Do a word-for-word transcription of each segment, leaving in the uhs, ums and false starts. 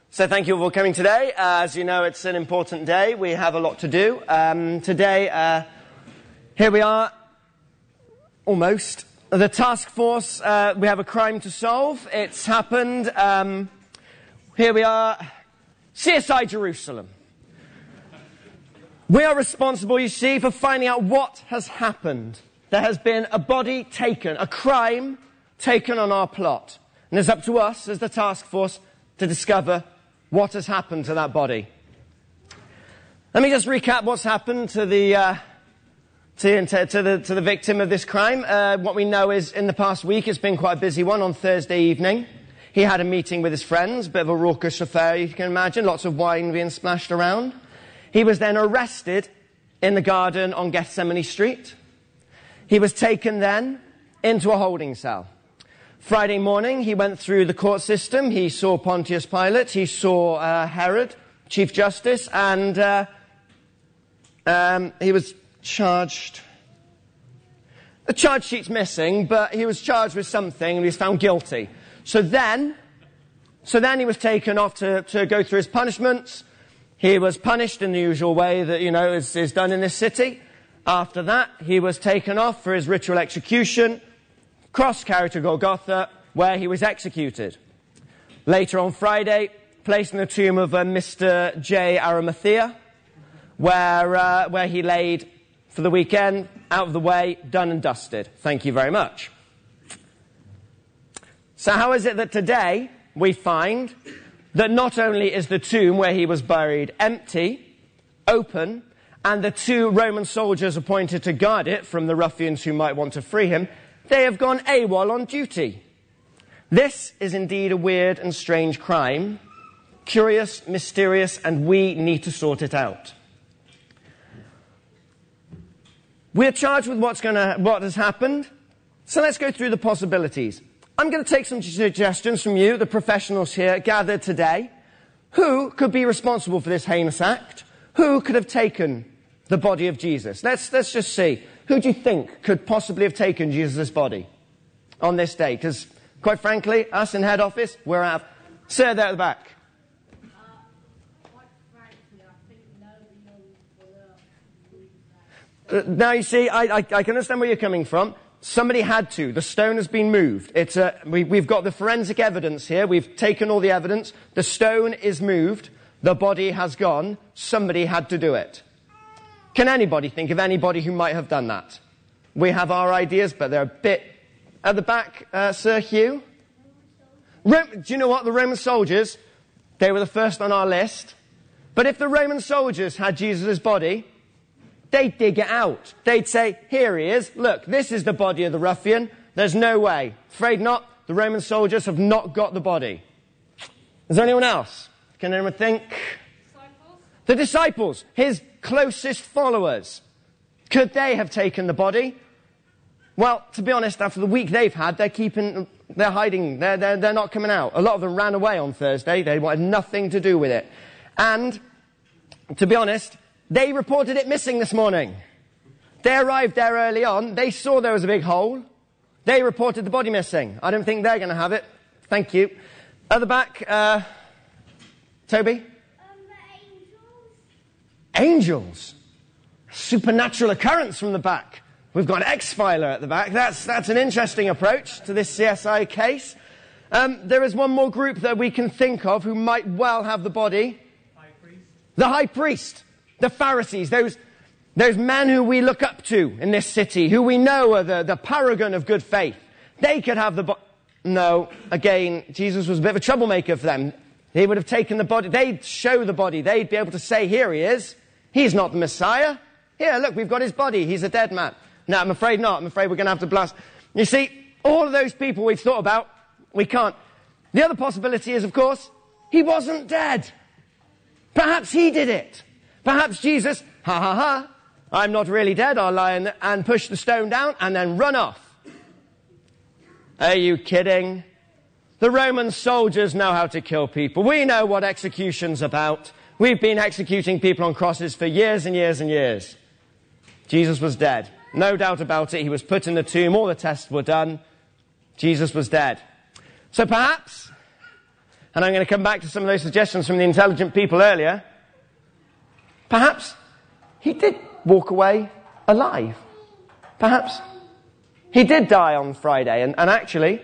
So thank you all for coming today. Uh, as you know, it's an important day. We have a lot to do. Um, today, uh, here we are, almost. The task force, uh, we have a crime to solve. It's happened. Um, here we are, C S I Jerusalem. We are responsible, you see, for finding out what has happened. There has been a body taken, a crime taken on our plot. And it's up to us, as the task force, to discover what has happened to that body. Let me just recap what's happened to the, uh, to, to, the, to the victim of this crime. Uh, what we know is, in the past week, it's been quite a busy one. On Thursday evening, he had a meeting with his friends, a bit of a raucous affair, you can imagine, lots of wine being splashed around. He was then arrested in the garden on Gethsemane Street. He was taken then into a holding cell. Friday morning, he went through the court system. He saw Pontius Pilate. He saw uh, Herod, Chief Justice, and uh, um, he was charged. The charge sheet's missing, but he was charged with something, and he was found guilty. So then, so then he was taken off to, to go through his punishments. He was punished in the usual way that, you know, is, is done in this city. After that, he was taken off for his ritual execution, cross-carried to Golgotha, where he was executed. Later on Friday, placed in the tomb of uh, Mister J. Arimathea, where, uh, where he laid for the weekend, out of the way, done and dusted. Thank you very much. So how is it that today we find that not only is the tomb where he was buried empty, open, and the two Roman soldiers appointed to guard it from the ruffians who might want to free him, they have gone AWOL on duty. This is indeed a weird and strange crime, curious, mysterious, and we need to sort it out. We're charged with what's gonna, what has happened, so let's go through the possibilities. I'm going to take some suggestions from you, the professionals here gathered today. Who could be responsible for this heinous act? Who could have taken the body of Jesus? Let's, let's just see. Who do you think could possibly have taken Jesus' body on this day? Because, quite frankly, us in head office, we're out. Sir, there at the back. Uh, quite frankly, I think nobody knows. Uh, now, you see, I, I, I can understand where you're coming from. Somebody had to. The stone has been moved. It's a, we, we've got the forensic evidence here. We've taken all the evidence. The stone is moved. The body has gone. Somebody had to do it. Can anybody think of anybody who might have done that? We have our ideas, but they're a bit... At the back, uh, Sir Hugh? Ro- do you know what? The Roman soldiers, they were the first on our list. But if the Roman soldiers had Jesus' body, they'd dig it out. They'd say, here he is. Look, this is the body of the ruffian. There's no way. Afraid not. The Roman soldiers have not got the body. Is there anyone else? Can anyone think? Disciples? The disciples, his closest followers. Could they have taken the body? Well, to be honest, after the week they've had, they're keeping, they're hiding, they're, they're, they're not coming out. A lot of them ran away on Thursday. They wanted nothing to do with it. And, to be honest, they reported it missing this morning. They arrived there early on. They saw there was a big hole. They reported the body missing. I don't think they're going to have it. Thank you. At the back, uh, Toby? Angels. Supernatural occurrence from the back. We've got an X-Filer at the back. That's, that's an interesting approach to this C S I case. Um, there is one more group that we can think of who might well have the body. High priest. The high priest. The Pharisees. Those, those men who we look up to in this city, who we know are the, the paragon of good faith. They could have the body. No, again, Jesus was a bit of a troublemaker for them. He would have taken the body. They'd show the body. They'd be able to say, here he is. He's not the Messiah. Here, look, we've got his body. He's a dead man. No, I'm afraid not. I'm afraid we're going to have to blast. You see, all of those people we've thought about, we can't. The other possibility is, of course, he wasn't dead. Perhaps he did it. Perhaps Jesus, ha ha ha, I'm not really dead. I'll lie in the, and push the stone down and then run off. Are you kidding? The Roman soldiers know how to kill people. We know what execution's about. We've been executing people on crosses for years and years and years. Jesus was dead. No doubt about it. He was put in the tomb. All the tests were done. Jesus was dead. So perhaps, and I'm going to come back to some of those suggestions from the intelligent people earlier, perhaps he did walk away alive. Perhaps he did die on Friday, and, and actually,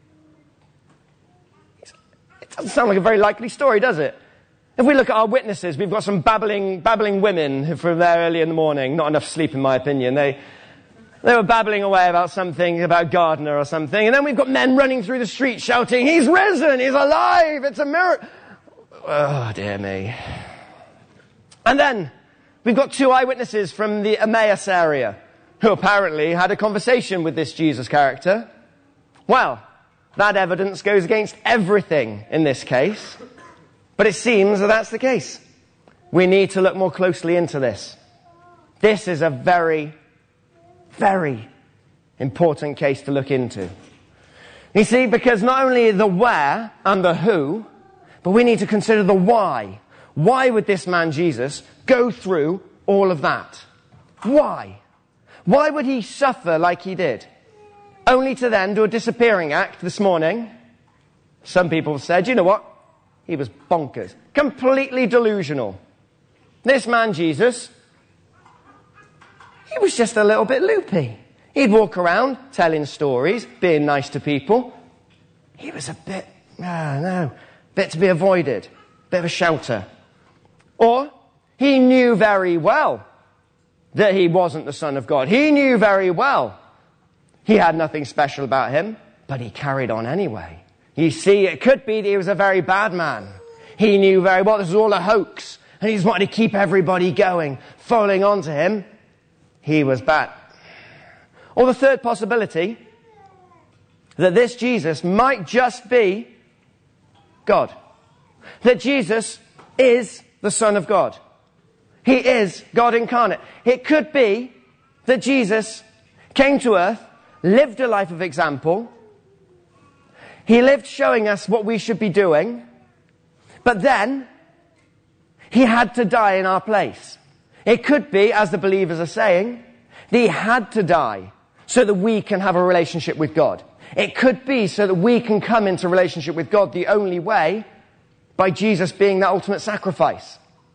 it doesn't sound like a very likely story, does it? If we look at our witnesses, we've got some babbling, babbling women who were there early in the morning. Not enough sleep, in my opinion. They, they were babbling away about something, about Gardner or something. And then we've got men running through the street shouting, "He's risen! He's alive! It's a miracle!" Oh, dear me. And then we've got two eyewitnesses from the Emmaus area who apparently had a conversation with this Jesus character. Well, that evidence goes against everything in this case. But it seems that that's the case. We need to look more closely into this. This is a very, very important case to look into. You see, because not only the where and the who, but we need to consider the why. Why would this man Jesus go through all of that? Why? Why would he suffer like he did? Only to then do a disappearing act this morning. Some people have said, you know what? He was bonkers. Completely delusional. This man, Jesus, he was just a little bit loopy. He'd walk around telling stories, being nice to people. He was a bit, ah, no, bit to be avoided. Bit of a shouter. Or he knew very well that he wasn't the Son of God. He knew very well he had nothing special about him, but he carried on anyway. You see, it could be that he was a very bad man. He knew very well this was all a hoax, and he just wanted to keep everybody going, following on to him. He was bad. Or the third possibility, that this Jesus might just be God. That Jesus is the Son of God. He is God incarnate. It could be that Jesus came to earth, lived a life of example. He lived showing us what we should be doing. But then, he had to die in our place. It could be, as the believers are saying, that he had to die so that we can have a relationship with God. It could be so that we can come into relationship with God the only way, by Jesus being that ultimate sacrifice.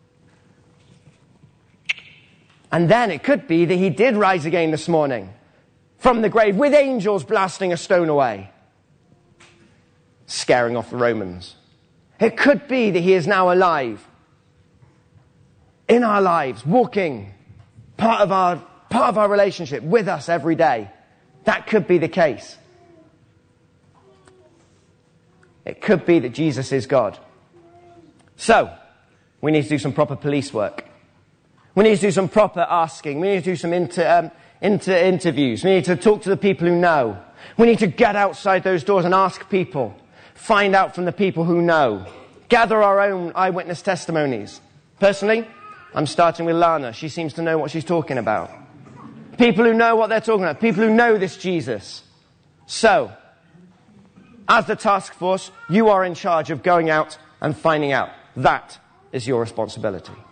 And then it could be that he did rise again this morning from the grave with angels blasting a stone away, scaring off the Romans. It could be that he is now alive in our lives, walking, part of our, part of our relationship with us every day. That could be the case. It could be that Jesus is God. So, we need to do some proper police work. We need to do some proper asking. We need to do some inter, um, inter interviews. We need to talk to the people who know. We need to get outside those doors and ask people. Find out from the people who know. Gather our own eyewitness testimonies. Personally, I'm starting with Lana. She seems to know what she's talking about. People who know what they're talking about. People who know this Jesus. So, as the task force, you are in charge of going out and finding out. That is your responsibility.